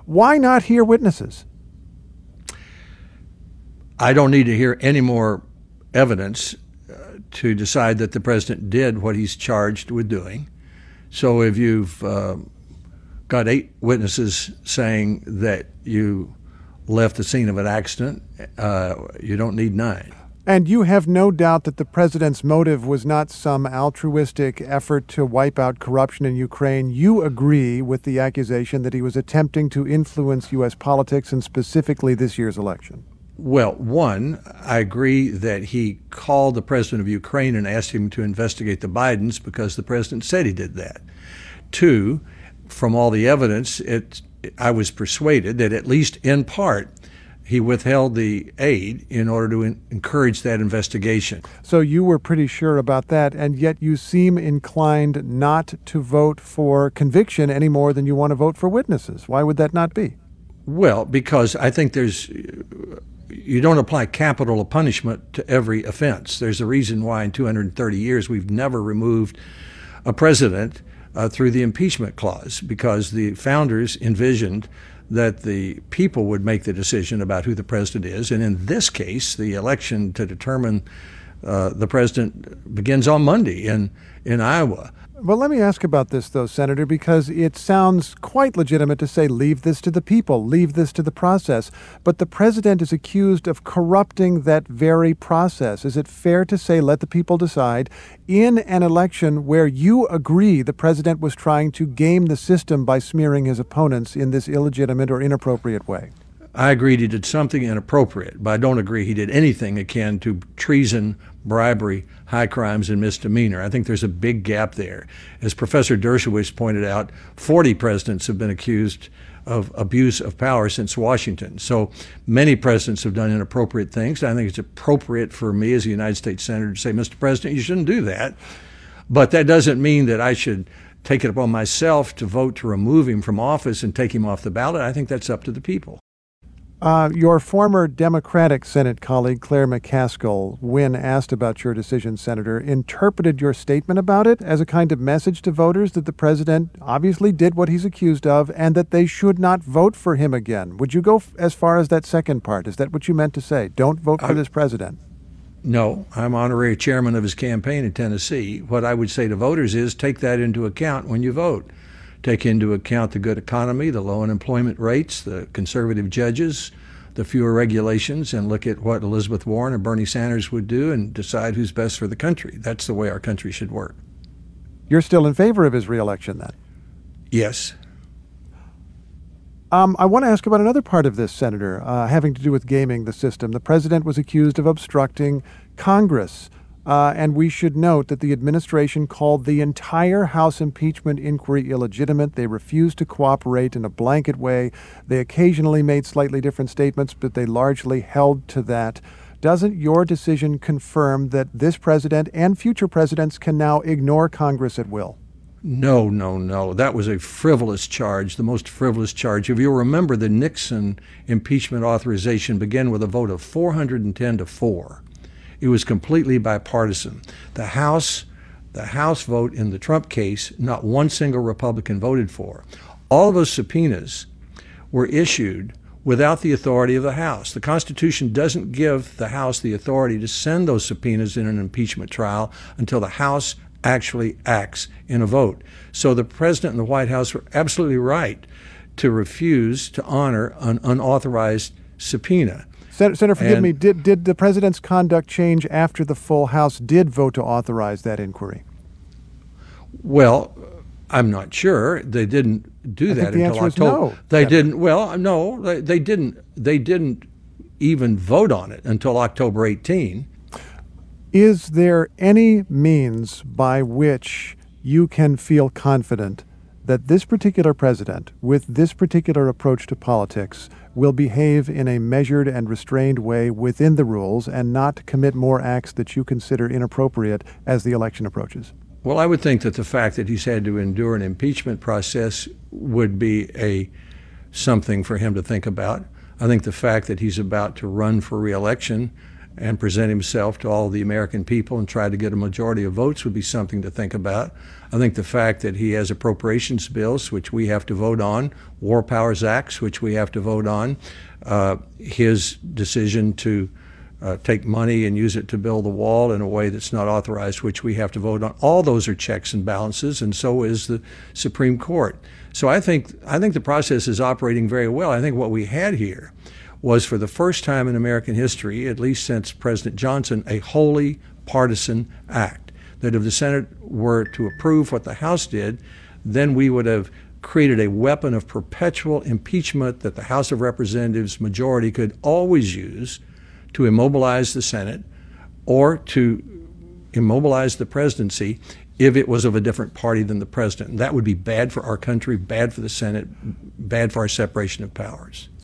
Why not hear witnesses? I don't need to hear any more evidence to decide that the president did what he's charged with doing. So if you've got 8 witnesses saying that you left the scene of an accident, you don't need 9. And you have no doubt that the president's motive was not some altruistic effort to wipe out corruption in Ukraine. You agree with the accusation that he was attempting to influence U.S. politics and specifically this year's election. Well, one, I agree that he called the president of Ukraine and asked him to investigate the Bidens because the president said he did that. 2, from all the evidence, I was persuaded that at least in part he withheld the aid in order to encourage that investigation. So you were pretty sure about that, and yet you seem inclined not to vote for conviction any more than you want to vote for witnesses. Why would that not be? Well, because I think you don't apply capital punishment to every offense. There's a reason why in 230 years we've never removed a president through the impeachment clause, because the founders envisioned that the people would make the decision about who the president is. And in this case, the election to determine the president begins on Monday in Iowa. Well, let me ask about this, though, Senator, because it sounds quite legitimate to say, leave this to the people, leave this to the process. But the president is accused of corrupting that very process. Is it fair to say, let the people decide in an election where you agree the president was trying to game the system by smearing his opponents in this illegitimate or inappropriate way? I agreed he did something inappropriate, but I don't agree he did anything akin to treason, bribery, high crimes, and misdemeanor. I think there's a big gap there. As Professor Dershowitz pointed out, 40 presidents have been accused of abuse of power since Washington. So many presidents have done inappropriate things. I think it's appropriate for me as a United States Senator to say, Mr. President, you shouldn't do that. But that doesn't mean that I should take it upon myself to vote to remove him from office and take him off the ballot. I think that's up to the people. Your former Democratic Senate colleague, Claire McCaskill, when asked about your decision, Senator, interpreted your statement about it as a kind of message to voters that the president obviously did what he's accused of and that they should not vote for him again. Would you go as far as that second part? Is that what you meant to say? Don't vote for this president? No, I'm honorary chairman of his campaign in Tennessee. What I would say to voters is take that into account when you vote. Take into account the good economy, the low unemployment rates, the conservative judges, the fewer regulations, and look at what Elizabeth Warren and Bernie Sanders would do and decide who's best for the country. That's the way our country should work. You're still in favor of his reelection, then? Yes. I want to ask about another part of this, Senator, having to do with gaming the system. The president was accused of obstructing Congress. And we should note that the administration called the entire House impeachment inquiry illegitimate. They refused to cooperate in a blanket way. They occasionally made slightly different statements, but they largely held to that. Doesn't your decision confirm that this president and future presidents can now ignore Congress at will? No. That was a frivolous charge, the most frivolous charge. If you'll remember, the Nixon impeachment authorization began with a vote of 410 to 4. It was completely bipartisan. The House vote in the Trump case, not one single Republican voted for. All of those subpoenas were issued without the authority of the House. The Constitution doesn't give the House the authority to send those subpoenas in an impeachment trial until the House actually acts in a vote. So the president and the White House were absolutely right to refuse to honor an unauthorized subpoena. Senator, forgive me, did the president's conduct change after the full House did vote to authorize that inquiry? Well, I'm not sure. They didn't do that until October. No. They didn't. Well, no, they didn't. They didn't even vote on it until October 18. Is there any means by which you can feel confident that this particular president, with this particular approach to politics, will behave in a measured and restrained way within the rules and not commit more acts that you consider inappropriate as the election approaches? Well, I would think that the fact that he's had to endure an impeachment process would be something for him to think about. I think the fact that he's about to run for re-election and present himself to all the American people and try to get a majority of votes would be something to think about. I think the fact that he has appropriations bills, which we have to vote on, War Powers Acts, which we have to vote on, his decision to take money and use it to build the wall in a way that's not authorized, which we have to vote on. All those are checks and balances, and so is the Supreme Court. So I think the process is operating very well. I think what we had here was, for the first time in American history, at least since President Johnson, a wholly partisan act. That if the Senate were to approve what the House did, then we would have created a weapon of perpetual impeachment that the House of Representatives majority could always use to immobilize the Senate or to immobilize the presidency if it was of a different party than the president. And that would be bad for our country, bad for the Senate, bad for our separation of powers.